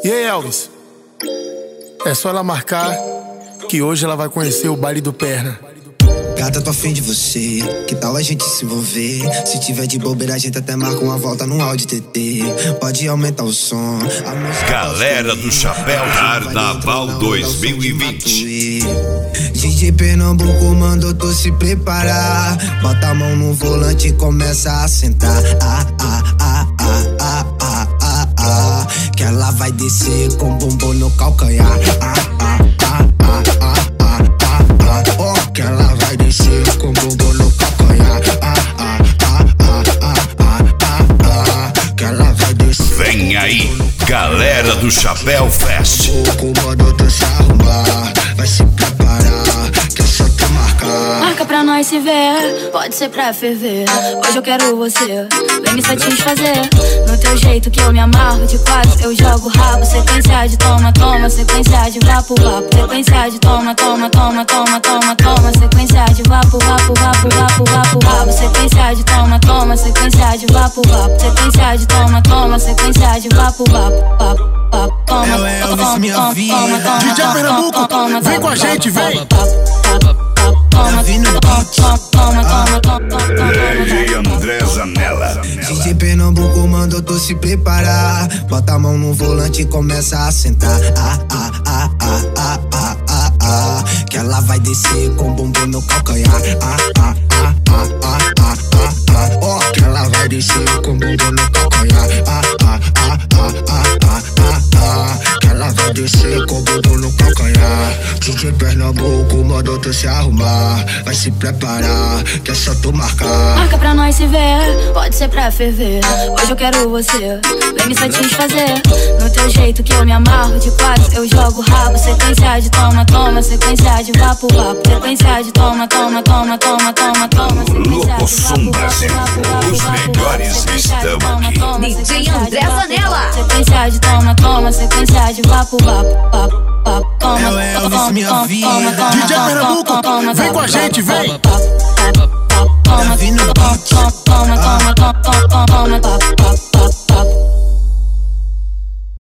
E aí, Elvis? É só ela marcar que hoje ela vai conhecer o baile do Perna. Gata, tô afim de você, que tal a gente se envolver? Se tiver de bobeira, a gente até marca uma volta no Audi TT. Pode aumentar o som. Galera do Chapéu Carnaval 2020. DJ Pernambuco mandou tu se preparar. Bota a mão no volante e começa a sentar. Que ela vai descer com bumbum no calcanhar. Que ela vai descer com bumbum no calcanhar. Que ela vai descer. Vem aí, galera do Chapéu Fest. O comando tu se arrumar, vai se preparar, que é só tu marcar. Marca pra nós se ver, pode ser pra ferver. Hoje eu quero você, vem me satisfazer. No teu jeito que eu me amarro, de quatro eu jogo rabo. Sequência de toma, toma, sequência de vapo, vapo. Sequência de toma, toma, toma, toma, toma, toma. Sequência de vapo, vapo, vapo, vapo, vapo, vapo. Sequência de toma, toma, sequência de vapo, vapo. Sequência de toma, toma, sequência de vapo, vapo, vapo. É o Elvis, minha vida. DJ Pernambuco, vem com a gente, vem! DJ André Zanella. DJ Pernambuco mandou tu se preparar. Bota a mão no volante e começa a sentar. Que ela vai descer com bumbum no calcanhar. Que ela vai descer com bumbum no calcanhar. Que ela vai descer com bumbum no calcanhar. DJ Pernambuco mandou tu se arrumar, vai se preparar, que é só tu marcar. Marca pra nós se ver, pode ser pra ferver. Hoje eu quero você, vem me satisfazer. No teu jeito que eu me amarro, de quatro eu jogo rabo. Sequência de toma, toma, sequência de vapo, vapo. Sequência de toma, toma, toma, toma, toma, toma. Louco Som Brasil, os melhores estão aqui. DJ André Zanella. Sequência de toma, toma, sequência de vapo, vapo, vapo. É o Elvis, minha vida. DJ Pernambuco, vem com a gente, vem! Davi no beat.